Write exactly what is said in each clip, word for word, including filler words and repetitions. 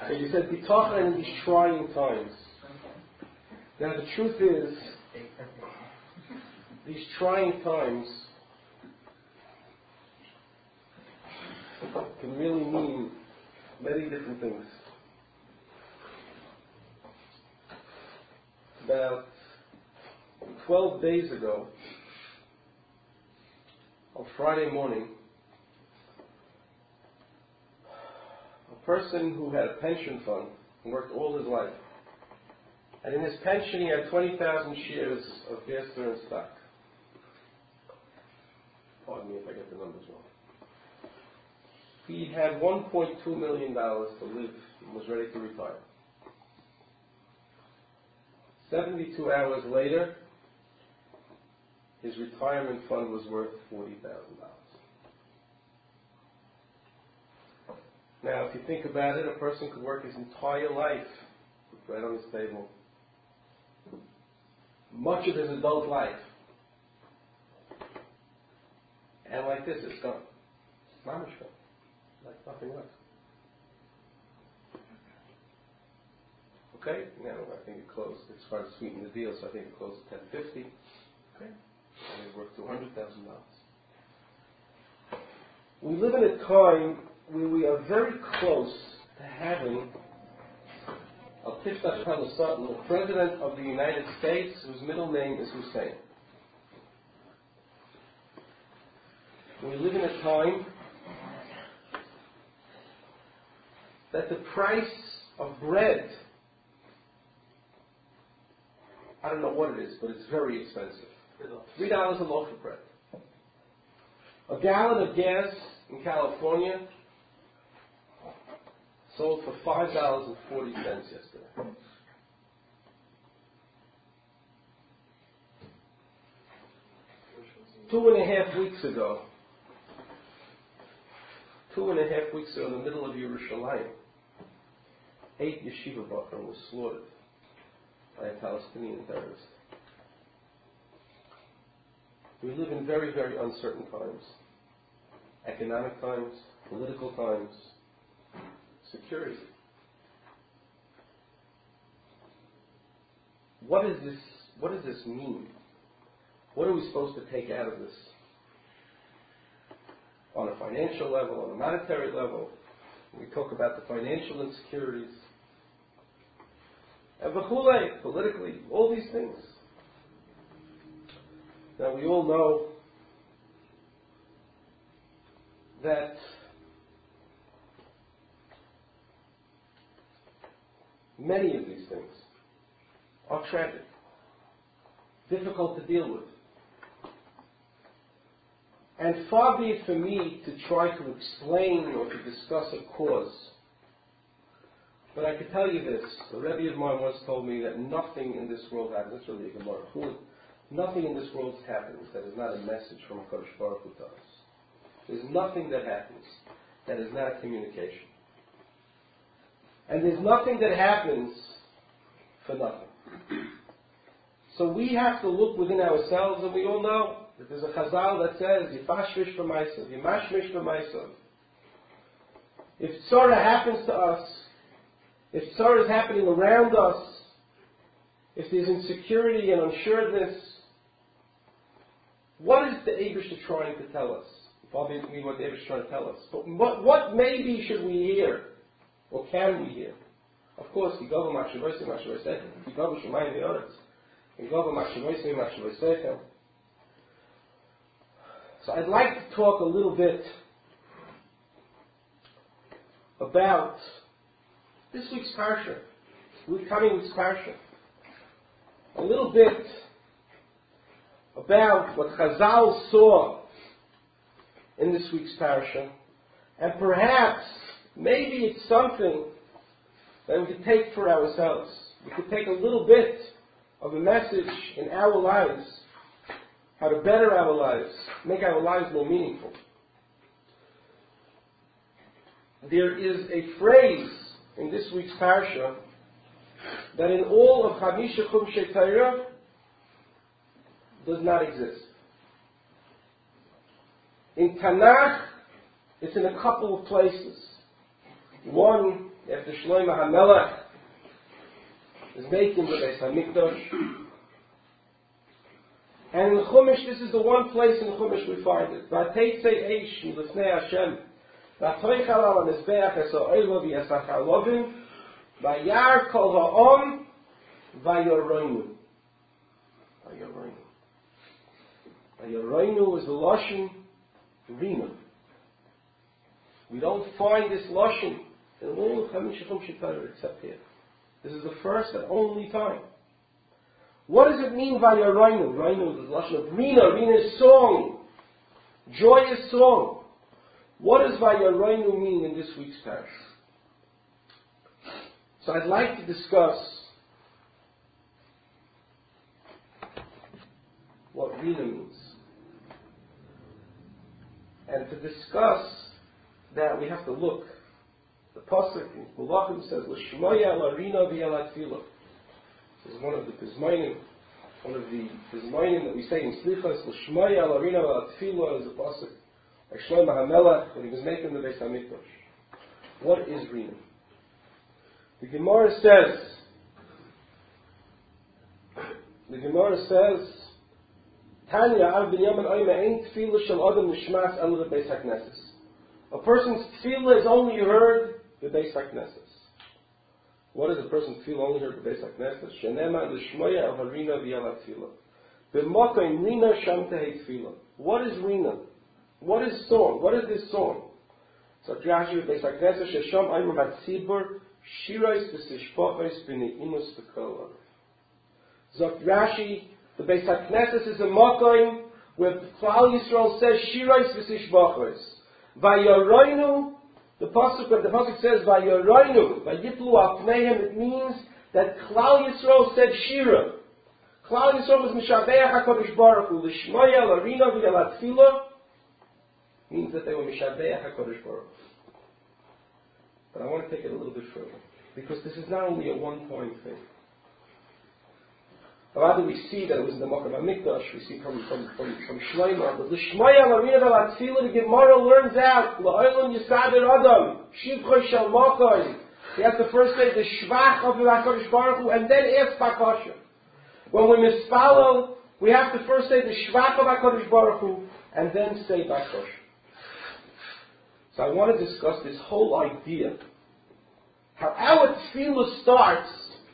So you said bitachon in these trying times. Now the truth is, these trying times can really mean many different things. About twelve days ago, on Friday morning, a person who had a pension fund and worked all his life, and in his pension he had twenty thousand shares of Bear Stearns stock. Pardon me if I get the numbers wrong. He had one point two million dollars to live and was ready to retire. seventy-two hours later, his retirement fund was worth forty thousand dollars. Now, if you think about it, a person could work his entire life with bread on his table, much of his adult life, and like this, it's gone. Mamish gone. Like nothing left. Okay, now I think it closed. It's hard to sweeten the deal, so I think it closed at ten fifty. Okay, and it worth two hundred thousand dollars. We live in a time where we are very close to having a Tiftach Palasatan, the President of the United States, whose middle name is Hussein. We live in a time that the price of bread, I don't know what it is, but it's very expensive. Three dollars a loaf of bread. A gallon of gas in California sold for five dollars and forty cents yesterday. Two and a half weeks ago, two and a half weeks ago, in the middle of Yerushalayim, eight yeshiva bachrim were slaughtered by a Palestinian terrorist. We live in very, very uncertain times. Economic times, political times, security. What is this, what does this mean? What are we supposed to take out of this? On a financial level, on a monetary level, we talk about the financial insecurities. And v'chulei, politically, all these things. Now we all know that many of these things are tragic, difficult to deal with. And far be it for me to try to explain or to discuss a cause. But I can tell you this. A Rebbe of mine once told me that nothing in this world happens. That's really a Gemara. Nothing in this world happens that is not a message from HaKadosh Baruch Hu to us. There's nothing that happens that is not a communication. And there's nothing that happens for nothing. So we have to look within ourselves, and we all know that there's a chazal that says, Yifashmish b'maisav, Yimashmish b'maisav. If tzara happens to us, if tzara is happening around us, if there's insecurity and unsureness, what is the Eibush trying to tell us? Probably what the Eibush is trying to tell us. But what, what maybe should we hear? Or can we hear? Of course, Yigova Machshavosei Machshavosei, Yigova Shemayim V'Yoretz, Yigova Machshavosei Machshavosei. So I'd like to talk a little bit about this week's parsha, coming week's parsha. A little bit about what Chazal saw in this week's parsha, and perhaps, maybe it's something that we could take for ourselves. We could take a little bit of a message in our lives, how to better our lives, make our lives more meaningful. There is a phrase in this week's parsha that in all of Chamisha Chumshei Torah does not exist. In Tanakh, it's in a couple of places. One after Shlomo HaMelech is making the Beis HaMikdash. And in the Chumash, this is the one place in the Chumash we find it. V'ateitzei eish milifnei Hashem. V'atoichal al ha-mizbeach es ha'oilo v'yasachar lovim. V'yar kol ha'om v'yoroinu. V'yoroinu. V'yoroinu is the Lashon Rina. We don't find this Lashon in all of Chamish Chumash Torah except here. This is the first and only time. What does it mean by your Rainu? Rainu is the Lashon of Rina. Rina is song. Joyous song. What does by your Rainu mean in this week's parish? So I'd like to discuss what Rina means. And to discuss that we have to look. The Pasuk in Malachim says, L'shmoya l'rina v'yal atfilah. This is one of the Pizmayim, one of the Pizmayim that we say in Slichas, L'shmoya l'rina v'yal atfilah is the Pasuk by Shlomo HaMelech when he was making the Beis HaMikdash. What is Rina? The Gemara says, the Gemara says, Tanya Av Ben Yamin Oime Ein Tfilah Shel Adam Nishmas El Beis HaKnesses. A person's tefillah is only heard the Beis HaKnesses. What is a person's tefillah only heard the Beis HaKnesses? Shenema l'shmoya al harina v'yal tefillah. B'mokim rina sham tehei tefillah. What is rina? What is song? What is this song? So Rashi the Beis HaKnesses shesham ayru hatzibur shirais v'sishpochos b'neimus v'kol. Zok Rashi, the Beis HaKnesses is a mokim where Klal Yisrael says shirais v'sishpochos. Vayoroinu, the pasuk the pasuk says Vayoroinu, Vayiplu Afneihem. It means that Klal Yisrael said Shira. Klal Yisrael was Mishabeach HaKadosh Baruch Hu. L'shmoya l'rina v'yal atfilah means that they were Mishabeach HaKadosh Baruch Hu. But I want to take it a little bit further, because this is not only a one-point thing. Rather, we see that it was in the Mokum HaMikdash. We see from from from, from Shlomo. But the Shmoya l'rina v'yal atfilah, the Gemara learns out La'olam Yisader Adam Shivchoi Shel Mokoy. He has to first say the Shvach of the HaKadosh Baruch Hu, and then ask Bakasha. When we mispalel, we have to first say the Shvach of HaKadosh Baruch Hu, and then say Bakasha. So I want to discuss this whole idea. How our tefillah starts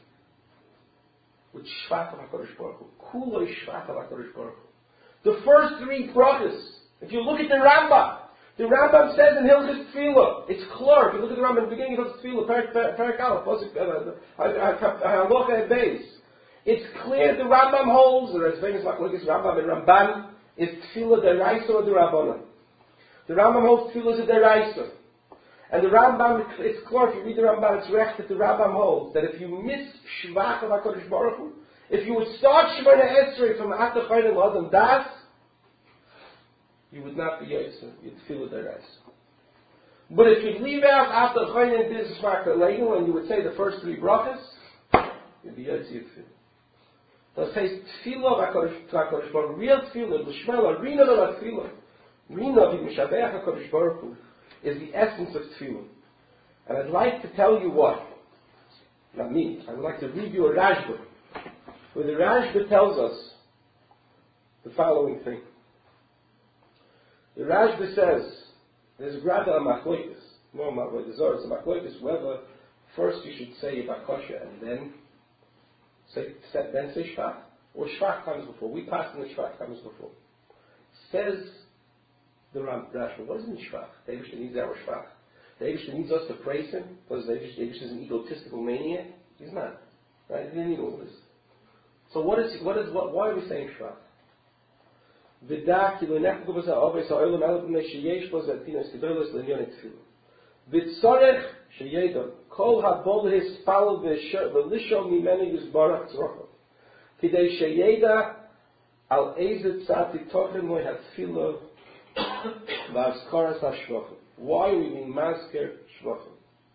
with Shvach of HaKadosh Baruch Hu. Kuloi Shvach of HaKadosh Baruch Hu. The first three brachas, if you look at the Rambam, the Rambam says in Hilchos Tefillah, it's clear. If you look at the Rambam in the beginning of Hilchos Tefillah, Perek Aleph, Halacha Beis, it's clear the Rambam holds, or as famous like Rambam and Ramban, is Tefillah Deraisa or Derabbanan. The Rambam holds Tefillah is a Deraisa. And the Rambam, it's clear, if you read the Rambam, it's recht that the Rambam holds, that if you miss Shvach of HaKadosh Baruch Hu, if you would start Shemona Esrei from Atah Chayim L'Adam Das, you would not be Yosef, you'd feel it there. But if you leave out Atah Chayim Biz Shvach Aleinu, and you would say the first three brachas, you'd be Yosef, you'd feel. So it says, Tefillah of HaKadosh Baruch Hu, real Tefillah, L'Shmela, Rina V'la Tefillah, Rina V'Mishabeach HaKadosh Baruch Hu, is the essence of tefillah. And I'd like to tell you what. Not me. I would like to read you a Rashba, where the Rashba tells us the following thing. The Rashba says, there's a grada of machloikis. No, machloikis, it's a machloikis, whether first you should say Bakasha and then say, then say Shvach, or Shvach comes before. We passed in the Shvach comes before. Says the Rashba, what does it mean Shvach? The Eibishter needs our Shvach. The Eibishter needs us to praise him, because the Eibishter is an egotistical maniac. He's not. Right? He didn't need all this. So what is, what is, what, why are we saying Shvach? V'dak, kilo nechko b'sa avay sa'olam alab b'nei sheyesh bo z'atina estidolos l'nyon etfilu. V'tzorech sheyedam, kol ha'bol hispal v'lishol mimenu yizbarach tzrochav. Kidei sheyeda al ezet tzati tochem loy hatfilu v'azkaras ha'shvachim. Why are we being masker shvachim?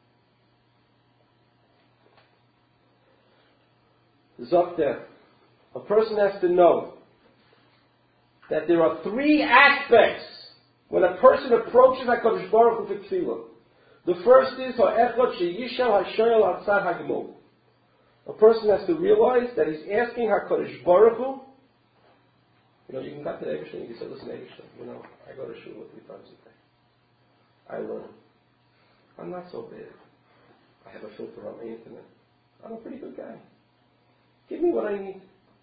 Zokter, a person has to know that there are three aspects when a person approaches HaKadosh Baruch Hu for tefillah. The first is ha'echad sheyishal ha'shoyel ha'tzad ha'gemul. A person has to realize that he's asking HaKadosh Baruch Hu. You know, you can come to the Eibishter and you can say, listen, Eibishter, you know, I go to shul three times a day. I learn. I'm not so bad. I have a filter on the internet. I'm a pretty good guy. Give me what I need.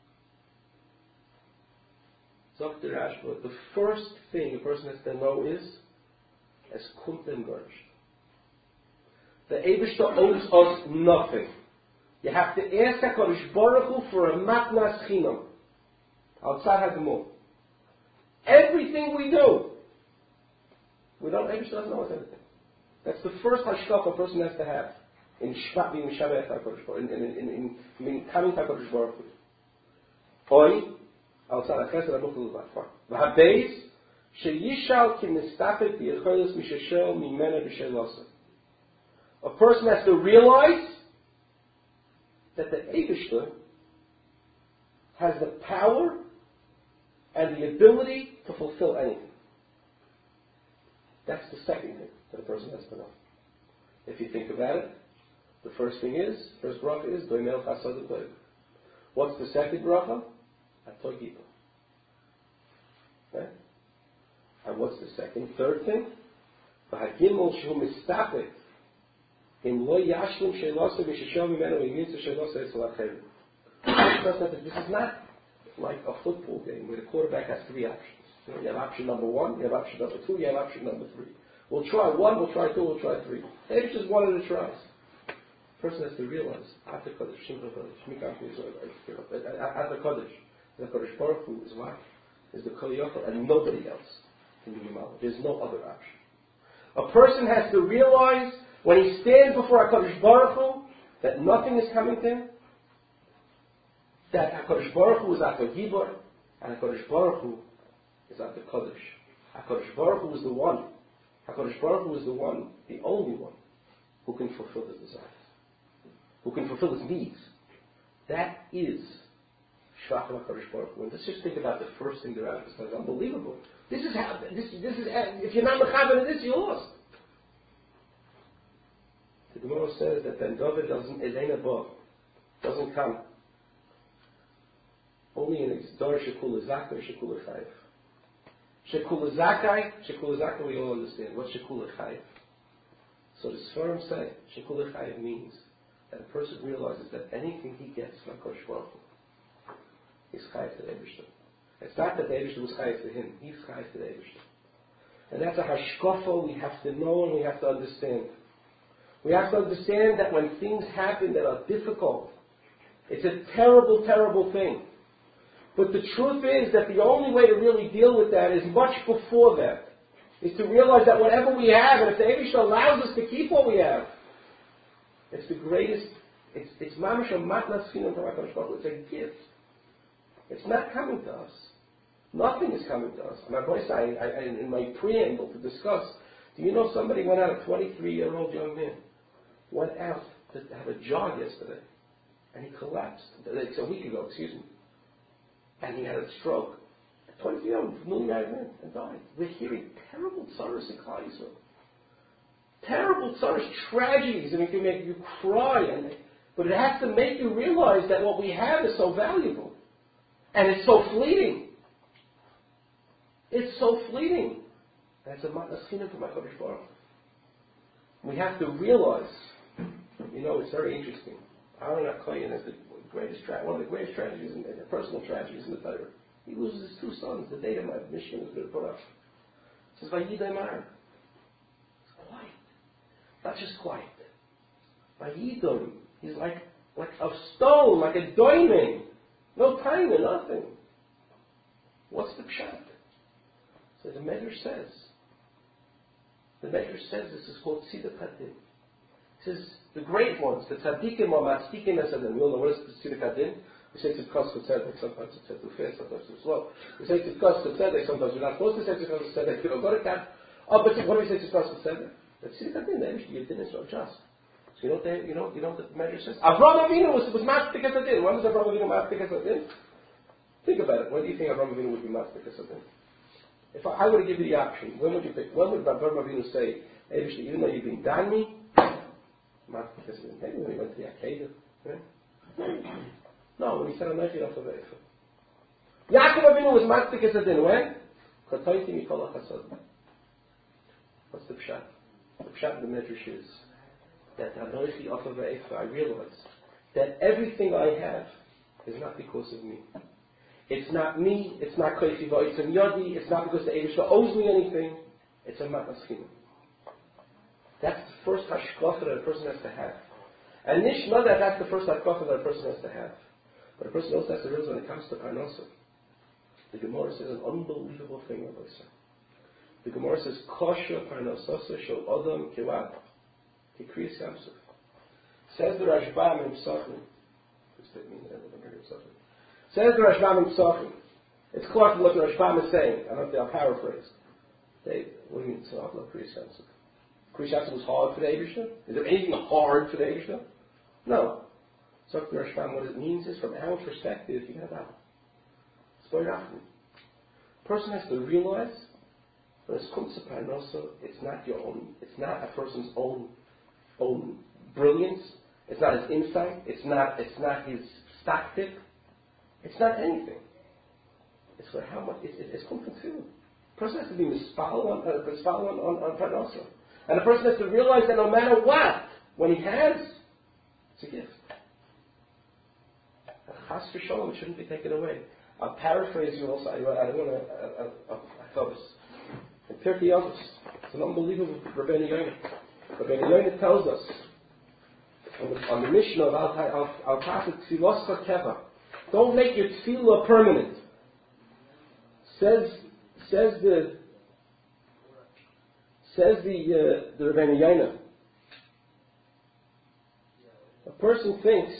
Doctor Ashba, the first thing a person has to know is, as kuntem gorsh. The Eibishter owes us nothing. You have to ask HaKadosh Baruch Hu for a matnas chinam. Outside Hagmul. Everything we do, we don't, Eibishter doesn't know us anything. That's the first hashkafa a person has to have in Shvat being Shabbat HaKadosh Baruch Hu, in, in, in, in, in coming to HaKadosh Baruch Hu. Hoi, outside HaChesed HaBuch L'Lachfar. V'habeis, sheyishal ki mistapet b'yecholos mishashel mimena b'shelosah. A person has to realize that the Eibishter has the power and the ability to fulfill anything. That's the second thing that a person has to know. If you think about it, the first thing is, first bracha is, Doimel Chasad U'Toiv. What's the second bracha? Atogiba. Okay? And what's the second, third thing? V'hagimel Shehu Mistapet in Lo Yashlim Sheilosah V'Sheshel Mimenu V'Yimitza Sheilosah Etzel HaCherim. This is not like a football game where the quarterback has three options. You know, you have option number one, you have option number two, you have option number three. We'll try one, we'll try two, we'll try three. It's just one of the tries. The person has to realize, Ata Kodesh, Shimcha Kodesh, Mikam Ata Kodesh, the Kodesh Baruch Hu is what? Is the Kol Yochel, and nobody else can do Yimal. There's no other option. A person has to realize when he stands before HaKadosh Baruch Hu that nothing is coming to him, that HaKadosh Baruch Hu is at the Gibor, and HaKadosh Baruch Hu is at the Kodesh. HaKadosh Baruch Hu is the one. HaKadosh Baruch Hu is the one, the only one, who can fulfill his desires, who can fulfill his needs. That is Shvach HaKadosh Baruch Hu. And let's just think about the first thing the Rabbi says. Unbelievable. This is how, this, this is, if you're not mechaber in this, you're lost. The Gemara says that Ben David doesn't, is ain't above, doesn't come. Only in its Dor Shekula Zakai, Shekula Chayiv. Shekula Zakai, Shekula Zakai we all understand. What's Shekula Chayiv? So the Sfarim say, Shekula Chayiv means that a person realizes that anything he gets from Kodesh Baruch Hu is Chayiv to the Eibishter. It's not that the Eibishter was Chayiv to him, he's Chayiv to the Eibishter. And that's a hashkafa we have to know and we have to understand. We have to understand that when things happen that are difficult, it's a terrible, terrible thing. But the truth is that the only way to really deal with that is much before that. Is to realize that whatever we have, and if the Eibishter allows us to keep what we have, it's the greatest, it's it's mamash matnas chinam from HaKadosh Baruch Hu. It's a gift. It's not coming to us. Nothing is coming to us. My voice, I, I, in my preamble to discuss, do you know somebody went out, a twenty-three-year-old young man, went out to have a jog yesterday, and he collapsed. It's a week ago, excuse me. And he had a stroke. A twenty-three-year-old, newly married man, and died. We're hearing terrible tzaras in Klal Yisrael. Terrible tzaras, tragedies, and it can make you cry. And, but it has to make you realize that what we have is so valuable. And it's so fleeting. It's so fleeting. That's a matnas chinam from HaKadosh Baruch Hu. We have to realize, you know, it's very interesting. Aaron HaKohen is the greatest tra- one of the greatest tragedies, in, uh, personal tragedies in the Torah. He loses his two sons the day that my mission is going to put up. It says, Vayidai Mar. It's quiet. Not just quiet. Vayidai. He's like, like a stone, like a diamond. No time and nothing. What's the pshat? So the Medrash says, the Medrash says this is called Tziduk Hadin. It says, the great ones, the tzaddikim or matzdikim, as in the real, what is Tziduk Hadin? We say Tzidkas for tzedek, sometimes it's too fast, sometimes too slow. We say Tzidkas for tzedek, sometimes we're not supposed to say Tzidkas for tzedek, you don't go to camp. Oh, but what do we say Tzidkas for tzedek? That's Tziduk Hadin, the your din is not just. So you know what they, you know, you know what the Medrash says? Avraham Avinu was, was Matzdikas Hadin. When was Avraham Avinu Matzdikas Hadin? Think about it. When do you think Avraham Avinu would be Matzdikas Hadin? If I, I were to give you the option, when would you pick? When would Avraham Avinu say, even though you've been done me, maybe when he went to the Akedah, right? No, when he said, I'm not enough of it. Yaakov Avinu was matzik as a din. When? What's the pshat? The pshat of the Medrash is that Anochi Ofa Ve'efa, I realize that everything I have is not because of me. It's not me, it's not Koichi V'oitzim Yodi, it's not because the Eibishter owes me anything, it's a Matnaschina. That's the first hashkafa that a person has to have. And Nishma, that that's the first hashkafa that a person has to have. But a person also has to realize when it comes to Parnasa, the Gemara says an unbelievable thing, Rabbi said. The Gemara says, Kosher Parnasasa Shel Adam Kiwat Kikriyas Yamsuf. Says the Rashbam in Psachim. Says the Rashbam in Psachim. It's close to what the Rashbam is saying. I don't think I'll paraphrase. They, what do you mean, Tzavah Kriyas Yamsuf? Kriyas Yamsuf was hard for the Eibishter? Is there anything hard for the Eibishter? No. So the Rashbam, what it means is, from our perspective, you got that. It's very often. A person has to realize when it comes to Parnasa, it's not your own, it's not a person's own own brilliance, it's not his insight, it's not it's not his stock tip, it's not anything. It's for how much it's it's come from tefillah. A person has to be mispal on uh, mispal on, on, on Parnasa. And a person has to realize that no matter what, when he has, it's a gift. Chas v'sholom, it shouldn't be taken away. I'll paraphrase you also. I, I don't want to. I thought this. In Pirkei Avos, it's an unbelievable Rabbeinu Yonah. Rabbeinu Yonah tells us on the, on the mission of Al Pasuk Tfilos Keva, don't make your tefillah permanent. Says says the says the uh, the Rabbeinu Yonah. A person thinks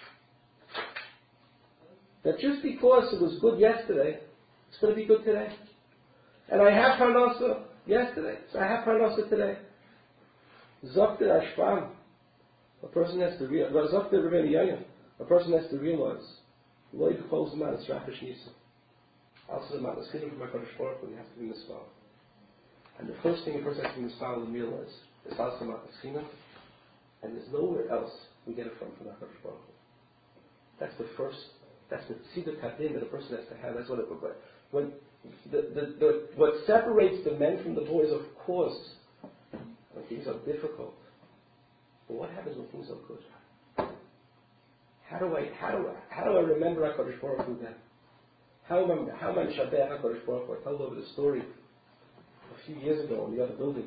that just because it was good yesterday, it's going to be good today. And I have Parnasa yesterday, so I have Parnasa today. Zokter Ashpam, a person has to realize, Zokter Rabbeinu Yonah, a person has to realize, Loi B'chol Zman, it's Rafish Nisa. Also the Matnas Chinu from HaKadosh Baruch Hu, you have to be Mispal. And the first thing a person has to be Mispal and realize is also Matnas Chinu, and there's nowhere else we get it from from HaKadosh Baruch Hu. That's the first, that's the Tzidah Kadim that a person has to have. That's what it would be. When the, the, the, what separates the men from the boys, of course, when things are difficult. But what happens when things are good? How do I how do I how do I remember HaKadosh Baruch Hu then? How am I how am I Shabbat HaKadosh Baruch Hu? I told over the story a few years ago in the other building.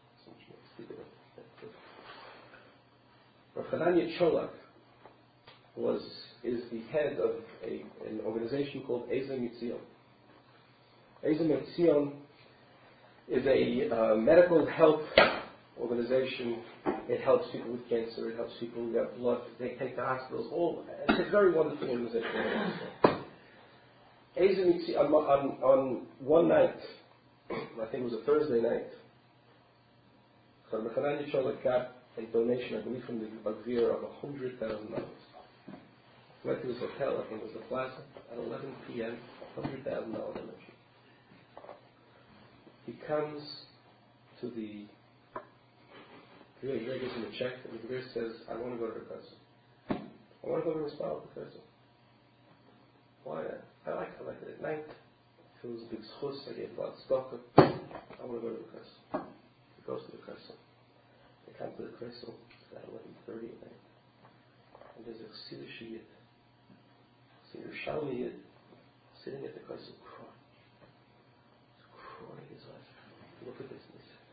Rav Hananya Cholak was is the head of a, an organization called Eza Mitzion. Eza Mitzion is a uh, medical health organization. It helps people with cancer. It helps people who have blood. They take to hospitals. All it's a very wonderful organization. Eza Mitzion on, on, on one night, I think it was a Thursday night, Rav Hananya Cholak got a donation, I believe, from the Bagvir of a hundred thousand dollars. Went to his hotel, I think it was the Plaza, at eleven p.m., one hundred thousand dollars donation. He comes to the, the Gavir gives him a check, and the Gavir says, I want to go to the Knesset. I want to go to the Spal of the Knesset. Why? I like, I like it at night. It was a big schus, I gave blood stock. I want to go to the Knesset. He goes to the Knesset. They come to the Knesset, it's at eleven thirty at night. And there's a Chassidish Yid, a Yerushalmi Yid, sitting at the Knesset crying. He's crying his eyes. Look at this. And he said,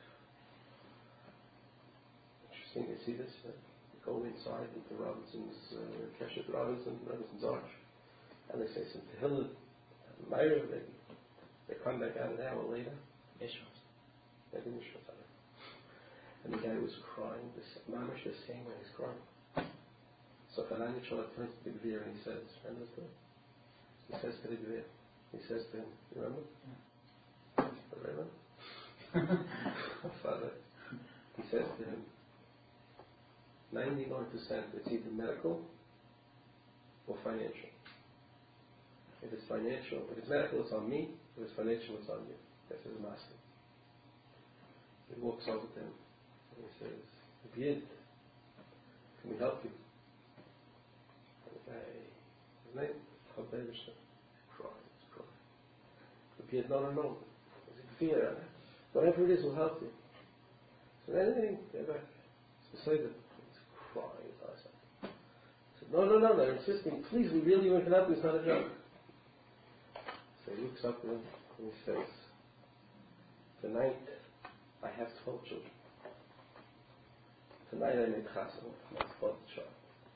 interesting, you see this? Uh, you go inside into Robinson's, uh, Keshet Robinson, Robinson's Arch, and they say some Tehillah, Meir, they, they come back out an hour later. Yeshua. They didn't show that. And the guy was crying, this mamish the same way he's crying. So Hananya Cholak turns to the Gavir and he says, remember this story? He says to the Gavir, he says to him, you remember? Yeah. Remember? Father. He says to him, ninety-nine percent it's either medical or financial. If it's financial, if it's medical, it's on me. If it's financial, it's on you. That's his master. He walks over to him. And he says, Yid, can we help you? And the guy, his name, Chav Eberstein, cries, cries. The Yid, no, no, no. He said, fear, whatever it is will help you. He said, anything, get back. He said, he's crying his eyes out. He said, no, no, no, they're insisting, please, we really want to help you, it's not a joke. So he looks up at him and he says, tonight I have twelve children. Tonight I made chassan for my twelfth child.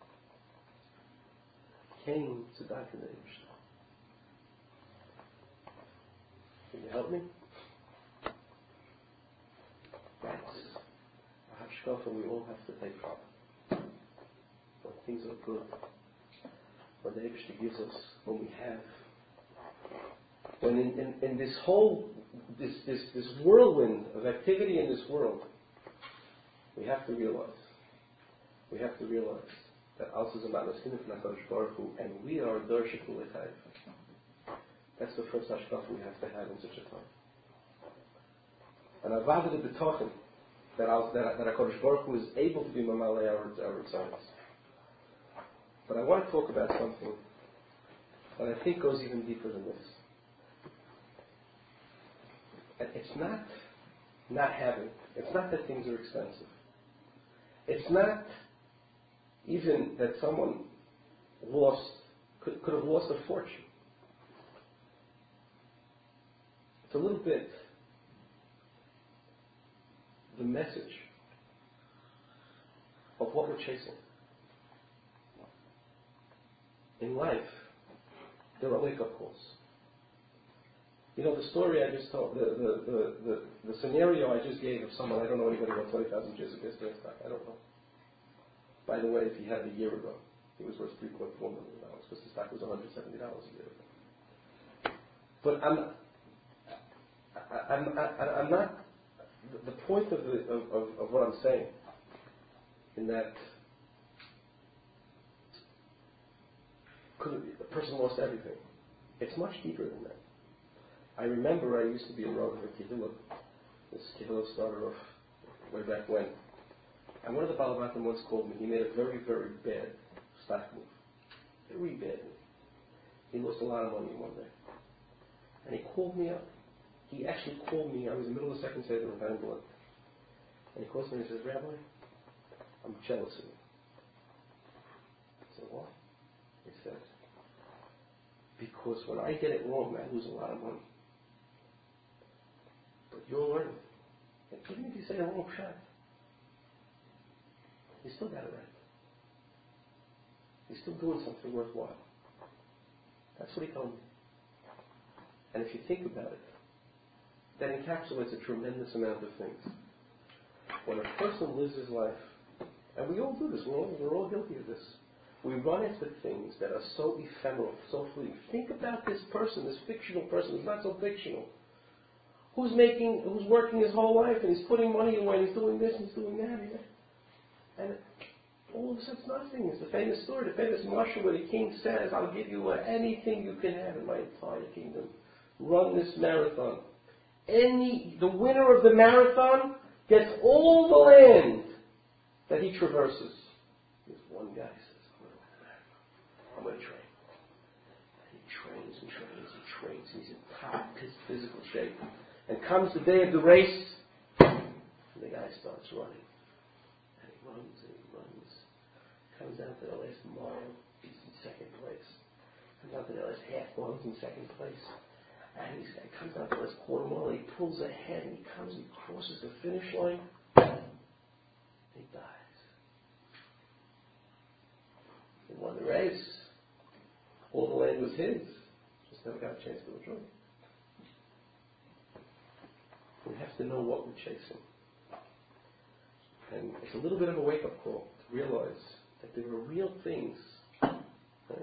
Came to die for the Eibishter. Can you help me? That's a hashkafa we all have to take from. When things are good, when the Eibishter gives us, when we have, when in, in, in this whole, this, this, this whirlwind of activity in this world, we have to realize, we have to realize that us is a malaskinif nakadosh baruch Hu, and we are darshikul l'chayv. That's the first hashkafa we have to have in such a time. And I've added the betochen that that that Hakadosh Baruch Hu is able to be mamalei our our science. But I want to talk about something that I think goes even deeper than this. It's not not having. It's not that things are expensive. It's not even that someone lost could, could have lost a fortune. It's a little bit the message of what we're chasing. In life, there are wake-up calls. You know, the story I just told, the, the, the, the, the scenario I just gave of someone, I don't know anybody who twenty thousand shares of yesterday stock, I don't know. By the way, if he had it a year ago, he was worth three point four million dollars because the stock was one hundred seventy dollars a year ago. But I'm, I, I'm, I, I'm not, the point of, the, of, of, of what I'm saying, in that could a person lost everything. It's much deeper than that. I remember I used to be a Rav in Kehillah. This Kehillah started off way back when. And one of the Balabatim once called me. He made a very, very bad stock move. Very bad move. He lost a lot of money one day. And he called me up. He actually called me. I was in the middle of the second seder in Vanderbilt. And he calls me and he says, Rabbi, I'm jealous of you. I said, what? He said, because when I get it wrong, I lose a lot of money. But you're learning. And even if you say a wrong shot, you still got it right. You're still doing something worthwhile. That's what he told me. And if you think about it, that encapsulates a tremendous amount of things. When a person lives his life, and we all do this, we're all, we're all guilty of this. We run into things that are so ephemeral, so fleeting. Think about this person, this fictional person who's not so fictional. Who's making, who's working his whole life and he's putting money away and he's doing this and he's doing that. And all of a sudden it's nothing. It's the famous story, the famous marshal where the king says, I'll give you anything you can have in my entire kingdom. Run this marathon. Any, the winner of the marathon gets all the land that he traverses. This one guy says, I'm going to train. And he trains and trains and trains. And he's in top his physical shape. And comes the day of the race, and the guy starts running. And he runs and he runs. Comes down to the last mile, he's in second place. Comes down to the last half mile, he's in second place. And he's, he comes down to the last quarter mile, he pulls ahead, and he comes, he crosses the finish line, and he dies. He won the race. All the land was his. Just never got a chance to enjoy it. We have to know what we're chasing. And it's a little bit of a wake-up call to realize that there are real things. Right?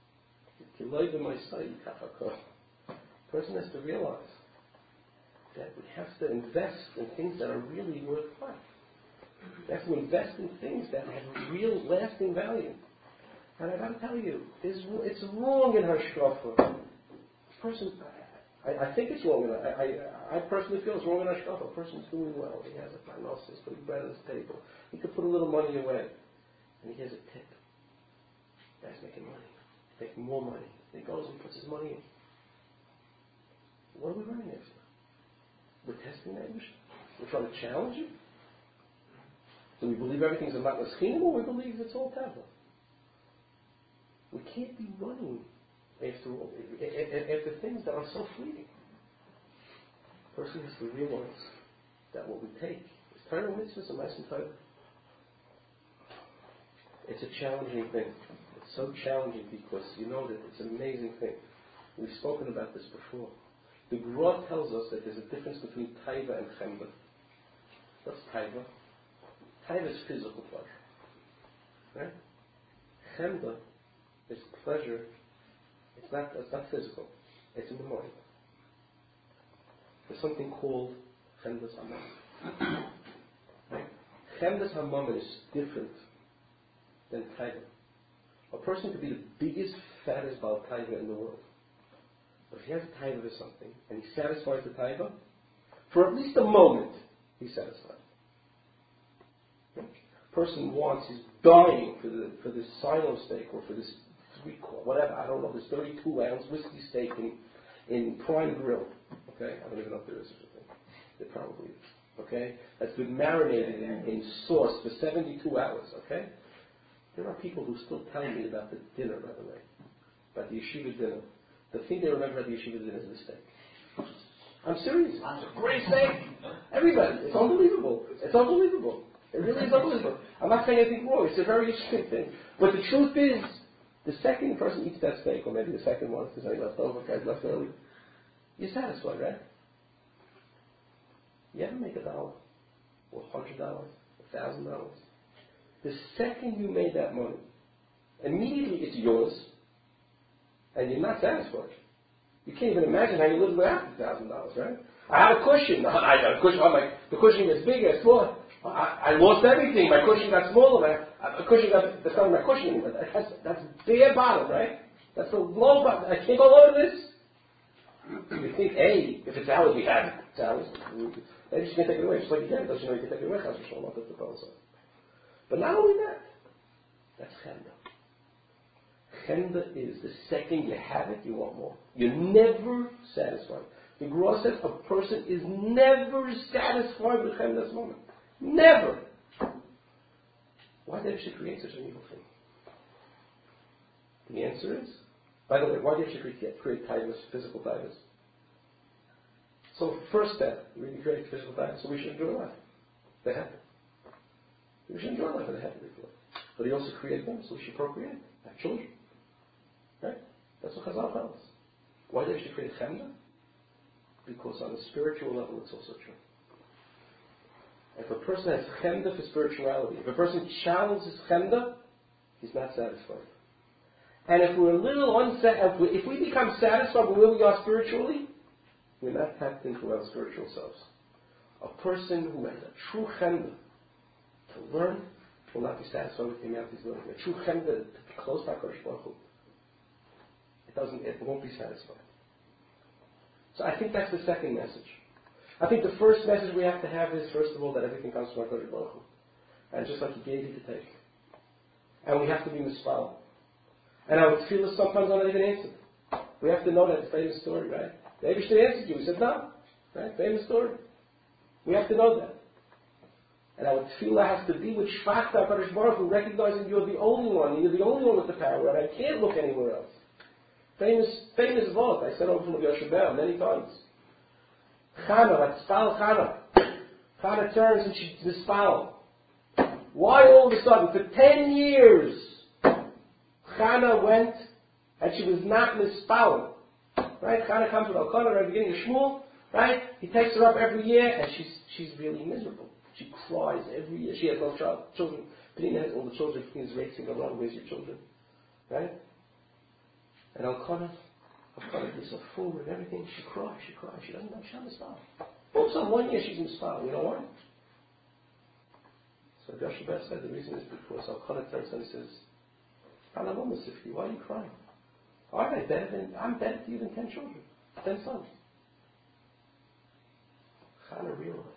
A person has to realize that we have to invest in things that are really worthwhile. We have to invest in things that have real lasting value. And I got to tell you, it's, it's wrong in Hashkafa. Person, I, I think it's wrong. In, I, I, I personally feel it's wrong in Ashkafa. A person's doing well. He has a prognosis, putting bread on his table. He could put a little money away. And he has a tip. The guy's making money. Making more money. And he goes and puts his money in. What are we running after? We're testing that issue. We're trying to challenge it. Do we believe everything's a matlas chinam, or we believe it's all teva? We can't be running after all, after things that are so fleeting. The person has to realize that what we take is Torah mitzvahs and Ma'asim Torah. It's a challenging thing. It's so challenging because you know that it's an amazing thing. We've spoken about this before. The Gra tells us that there's a difference between taiva and chemda. What's taiva? Taiva is physical pleasure. Right? Chemda is pleasure. It's not, it's not physical. It's in the mind. There's something called chemdas hamam. Right? Chemdas hamam is different than taiva. A person could be the biggest, fattest Baal taiva in the world. But if he has a taiva for something, and he satisfies the taiva, for at least a moment, he's satisfied. Okay? A person wants, he's dying for the for this silo steak, or for this three quart, whatever, I don't know, this thirty-two ounce whiskey steak in, in prime grill. Okay? I don't even know if there is such a thing. There probably is. Okay? That's been marinated in, in sauce for seventy-two hours. Okay? There are people who still tell me about the dinner, by the way, about the yeshiva dinner. The thing they remember about the yeshiva dinner is the steak. I'm serious. It's a great steak. Everybody. It's unbelievable. It's unbelievable. It really is unbelievable. I'm not saying anything wrong. It's a very interesting thing. But the truth is, the second the person eats that steak, or maybe the second one, if there's any left over, guys left early, you're satisfied, right? You ever make a dollar? Or a hundred dollars? A thousand dollars? The second you made that money, immediately it's yours, and you're not satisfied. You can't even imagine how you live without the thousand dollars, right? I have a cushion. I got a cushion. Oh, my, the cushion gets bigger, smaller. I, I lost everything. My cushion got smaller. My, the cushion got, that's not my cushion anymore. That's, that's bare bottom, right? That's the low bottom. I can't go lower than this. You think, hey, if it's ours, we have it. It's ours. Maybe she can take it away. Just like you can. Doesn't you know you can take it away? But not only that. That's chemda. Chemda is the second you have it, you want more. You're never satisfied. The Gra says a person is never satisfied with chemda's moment. Never. Why did she create such an evil thing? The answer is, by the way, why did she create, create tigers, physical tigers? So first step, we really create physical tigers, so we should enjoy life. They have it. We should enjoy life, and they have it before. But he also created them, so we should procreate, have children. Right? That's what Chazal tells us. Why did she create chemda? Because on a spiritual level, it's also true. If a person has chemda for spirituality, if a person challenges chemda, he's not satisfied. And if we're a little unsatisfied, if we become satisfied with where we are spiritually, we're not tapped into our spiritual selves. A person who has a true chemda to learn will not be satisfied with the amount he's learning. A true chemda to be close to HaKadosh Baruch Hu, it doesn't, it won't be satisfied. So I think that's the second message. I think the first message we have to have is, first of all, that everything comes from HaKadosh Baruch Hu. And just like He gave you to take. And we have to be mispal. And I would feel that sometimes I'm not even answered. We have to know that famous story, right? The Eibishter answered you. He said, no. Right? Famous story. We have to know that. And I would feel that has to be with Shvach HaKadosh Baruch Hu, recognizing you're the only one. You're the only one with the power, and I can't look anywhere else. Famous, famous vote. I said over from Yoshabel many times. Chana, Spal Chana. Chana turns and she's mispal. Why all of a sudden? For ten years, Chana went and she was not mispal. Right? Chana comes with Elkanah at the beginning of Shmuel. Right? He takes her up every year and she's she's really miserable. She cries every year. She has no child, children. Penina has all the children. Penina's racing around. Where's your children? Right? And Elkanah, Elkanah is so full and everything. She cries, she cries. She doesn't know she's on mispal. All of a sudden, one year she's mispal. You know why? So Joshua Beth said the reason is because Elkanah turns and says, I'm almost fifty. Why are you crying? Aren't I better than, I'm better to you than ten children, ten sons. Chana realized,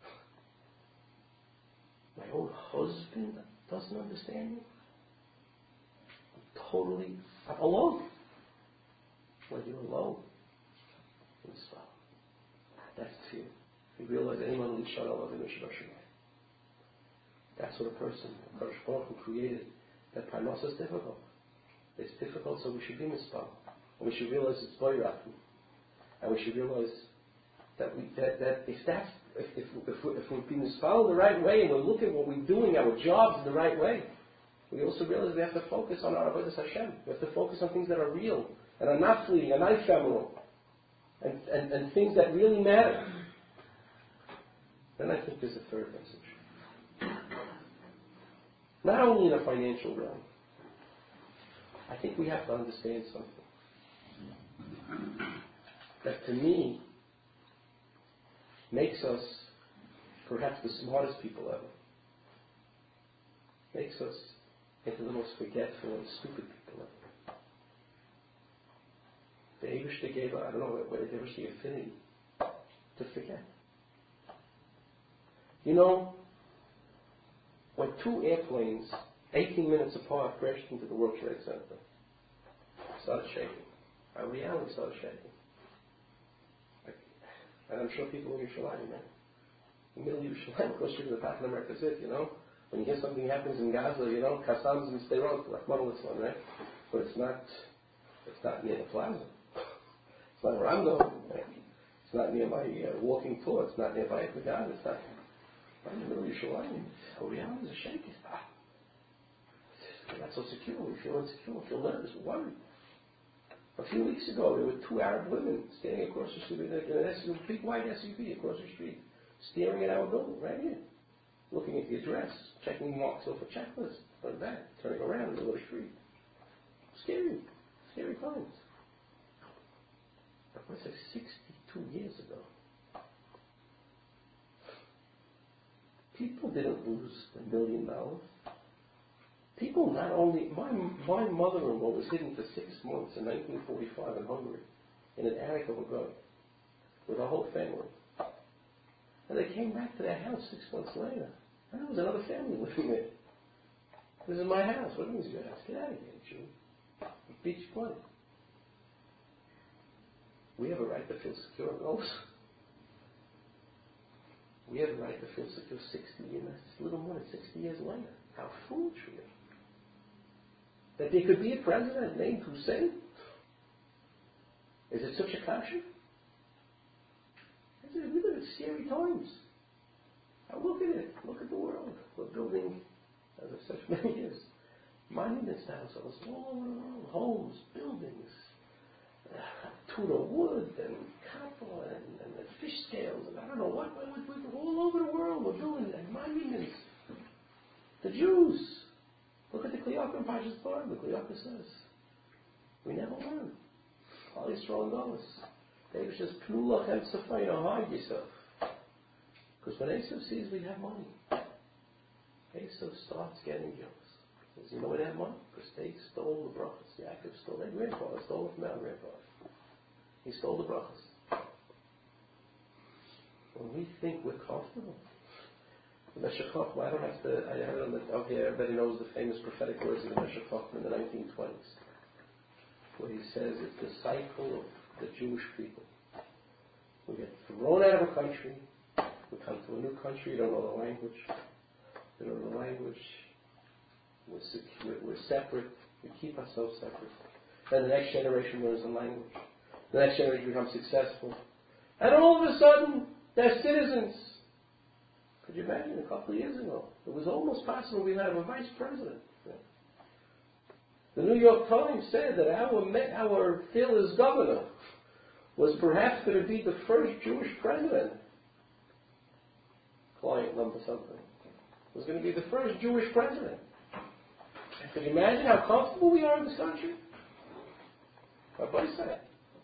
my own husband doesn't understand me. I'm totally, I'm alone. When you're alone, in the spell. That's tefillah. You realize anyone will shut up in the Shemashim. That's what a person, a Kadosh Baruch Hu created. That parnas is difficult. It's difficult, so we should be mispal. And we should realize it's boiratim. And we should realize that we that, that if that's if if if, we, if we're being mispal the right way and we're looking at what we're doing, our jobs in the right way, we also realize we have to focus on our avodas Hashem. We have to focus on things that are real and are not fleeting and not ephemeral, and, and and things that really matter. Then I think there's a third message. Not only in a financial realm. I think we have to understand something. That to me makes us perhaps the smartest people ever. Makes us into the most forgetful and stupid people ever. The Eibishter gave, I don't know, whether there was the affinity to forget. You know, when two airplanes, eighteen minutes apart, crashed into the World Trade Center, started shaking. Our reality started shaking. Like, and I'm sure people in Yerushalayim, man. In the middle of Yerushalayim, across the back of America, is it, you know? When you hear something happens in Gaza, you know, Qassams and Sderot, like Monolisman, right? But it's not, it's not near the plaza. It's not where I'm going. Right? It's not near my uh, walking tour. It's not nearby at the garden. It's not. I'm in the middle of Yerushalayim. Our realities are shaking. Ah. We're not so secure. We feel insecure. We feel nervous. We're worried. A few weeks ago, there were two Arab women standing across the street in an S U V, big white S U V across the street, staring at our building right here, looking at the address, checking marks off a checklist, like that, turning around in the middle of the street. Scary, scary times. That was like sixty-two years ago. People didn't lose a million dollars. People not only, my my mother-in-law was hidden for six months in nineteen forty-five in Hungary, in an attic of a guy, with her whole family. And they came back to their house six months later. And there was another family living there. This is my house. What means your house? Get out of here, Jew. Beach play. We have a right to feel secure in those. We have a right to feel secure sixty years, a little more than sixty years later. How foolish we are. That there could be a president named Hussein? Is it such a kasha? We live in scary times. Now look at it. Look at the world. We're building, as I've said for many years, monuments to ourselves all over the world. Homes, buildings, uh, Tudor wood and copper and, and, and fish scales and I don't know what. We're, we're all over the world. We're building monuments. The Jews. Look at the Kliyot in Parshas Torah. The Kliyot says, we never learn. All Yisrael and Golas. David says, Pnu lachem tzafayna, hide yourself. Because when Esau sees we have money, Esau starts getting jealous. He says, you know why they have money? Because they stole the brachas. Yaakov stole their grandfather, stole it from our grandfather. He stole the brachas. When we think we're comfortable, the Meshech Chochmah, I don't have to, I have it on the, okay, everybody knows the famous prophetic words of the Meshech Chochmah in the nineteen twenties, where he says it's the cycle of the Jewish people. We get thrown out of a country, we come to a new country, you don't know the language, you don't know the language, we're, secure, we're separate, we keep ourselves separate. Then the next generation learns the language. The next generation becomes successful. And all of a sudden, they're citizens. Could you imagine a couple of years ago? It was almost possible we'd have a vice president. The New York Times said that our our fearless governor was perhaps going to be the first Jewish president. Client number something. Was going to be the first Jewish president. Could you imagine how comfortable we are in this country? Rabbi said,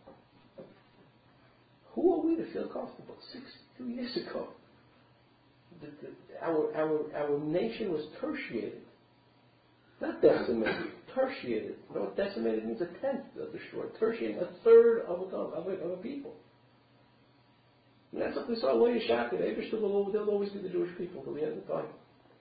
who are we to feel comfortable? sixty-two years ago. The, the, our, our, our nation was tertiated. Not decimated, tertiated. You know what decimated means? A tenth of destroyed. Tertiated, a third of a, of a, of a people. And that's what they saw Lo Yishaka. The Eibishter will they'll always be the Jewish people till the end of time.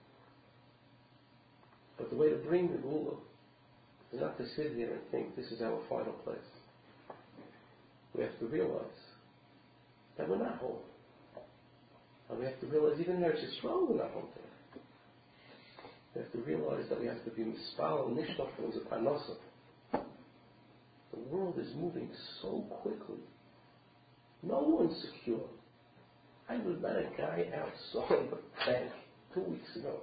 But the way to bring the Gula is not to sit here and think this is our final place. We have to realize that we're not home. And we have to realize even there it's strong we're not home there. We have to realize that we have to be mispal and nishtach as a parnasa. The world is moving so quickly. No one's secure. I was met a guy outside the bank two weeks ago.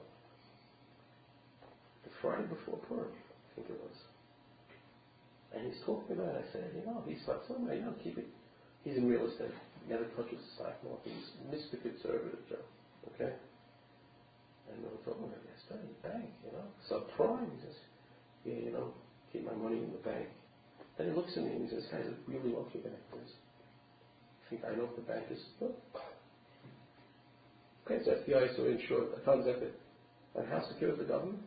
The Friday before Purim, I think it was. And he's talking about it. I said, you know, he's like somebody, you know, keep it. He's in real estate. He never touches the stock market. He's Mister Conservative, Joe. Okay? And we were talking about yesterday, the bank, you know, subprime. He says, yeah, you know, keep my money in the bank. Then he looks at me and he says, this guy's a really lucky bank. He says, I think I know what the bank is. No. Okay, it's F D I, so insured. I tell him that. And how secure is the government?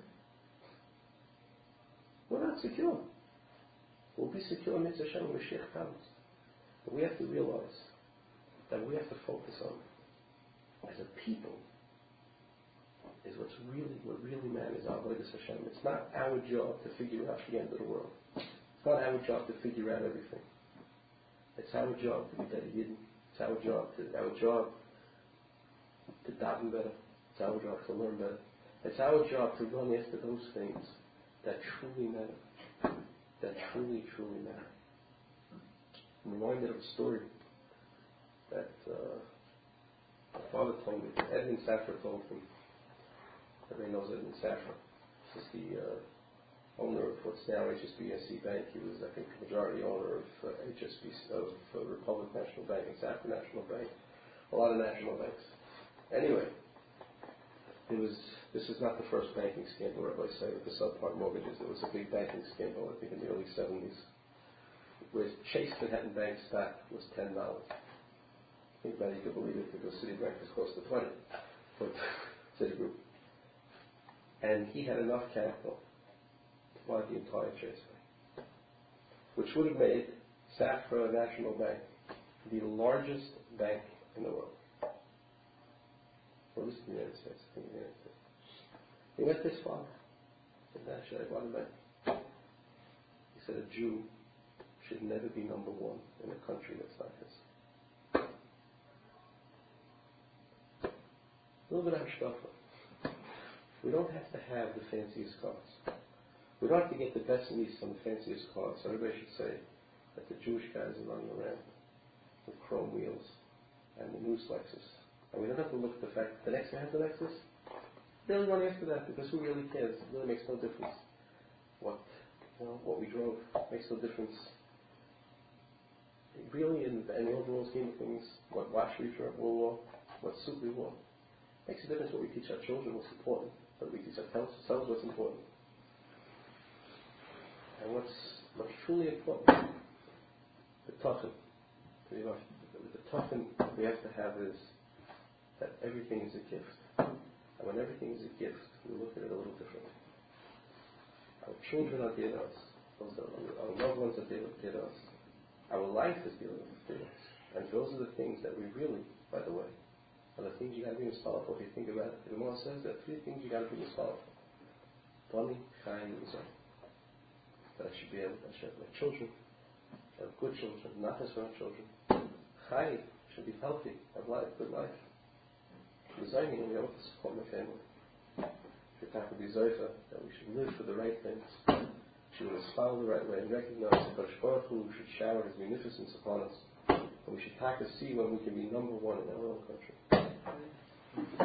We're not secure. We'll be secure when Mitzvah Hashem when Mashiach comes. But we have to realize that we have to focus on, as a people, is what's really, what really matters, Avodas Hashem. It's not our job to figure out the end of the world. It's not our job to figure out everything. It's our job to be dedicated. It's our job to, our job to daven better. It's our job to learn better. It's our job to run after those things that truly matter. That truly, truly matter. I'm reminded of a story that uh, my father told me. Edmund Safra told me. Everybody knows Edmund Safra. He's the uh, owner of what's now H S B C Bank. He was, I think, the majority owner of uh, H S B C, of uh, Republic National Bank and Safra National Bank. A lot of national banks. Anyway, it was. This is not the first banking scandal, as I say, with the subprime mortgages. There was a big banking scandal, I think, in the early seventies, where Chase Manhattan Bank stock was ten dollars. I think that you could believe it because Citibank was close to twenty for Citigroup. And he had enough capital to buy the entire Chase Bank, which would have made Safra National Bank the largest bank in the world. Or at least in the United States. I think in the United States. He went this far. He said, actually, I want to make. He said, a Jew should never be number one in a country that's not his. A little bit of hashkafa. We don't have to have the fanciest cars. We don't have to get the best lease on the fanciest cars. So everybody should say that the Jewish guys are running around with chrome wheels and the newest Lexus. And we don't have to look at the fact that the next guy has the Lexus. Really run after that because who really cares? It really makes no difference. What you know, what we drove makes no difference. It really, in, in the overall scheme of things, what watch we wore, what suit we wore, makes a difference. What we teach our children, what's important. What we teach ourselves, what's important. And what's what's truly important, the toughen. You know, the toughen we have to have is that everything is a gift. And when everything is a gift, we look at it a little differently. Our children are dear to us. Those are, our loved ones are dear to us. Our life is dear to us. And those are the things that we really, by the way, are the things you got to be inspired for. If you think about it, the Gemara says there are three things you got to be inspired for. Bani, Chaim, and Zon. That I should be able to have my children, have good children, not just my children. Chaim should be healthy, have life, good life. Designing and be able to support my family. Should have to be Zoifa, that we should live for the right things. Should follow the right way and recognize that Kadosh Baruch Hu should shower His munificence upon us. And we should take a see when we can be number one in our own country.